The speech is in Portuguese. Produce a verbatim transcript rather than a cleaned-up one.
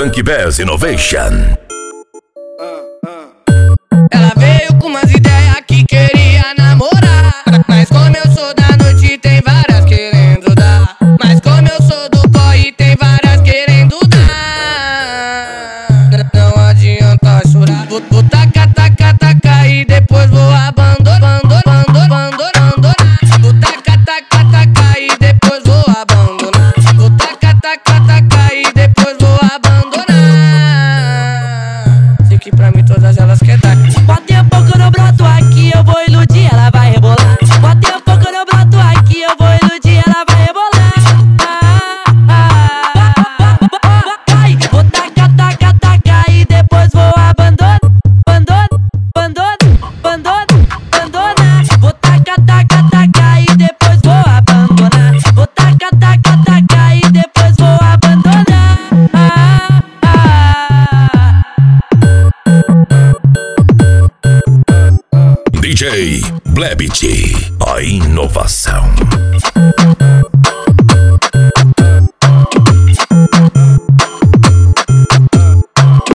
Funk Bass Innovation. Ela veio com umas ideias que queria namorar, mas como eu sou da noite tem várias querendo dar. Mas como eu sou do corre tem várias querendo dar. Não adianta chorar, vou, vou tacar, tacar, tacar e depois vou abandonar, abandonar, abandonar. Vou tacar, tacar, tacar e depois vou abandonar. Vou tacar, tacar, tacar e depois vou abandonar. Sei que pra mim todas elas querem dar. Bota um pouco no broto aqui, eu vou iludir, ela vai rebolar. Bota um pouco no broto aqui, eu vou iludir, ela vai rebolar. Ah, ah, ah, vai, vou tacar, tacar, tacar e depois vou abandonar, abandonar, abandonar, abandonar, abandonar. Vou tacar, tacar, tacar e depois vou abandonar. Vou tacar, tacar, tacar e depois vou abandonar. Ah, ah. D J Blebit, a inovação.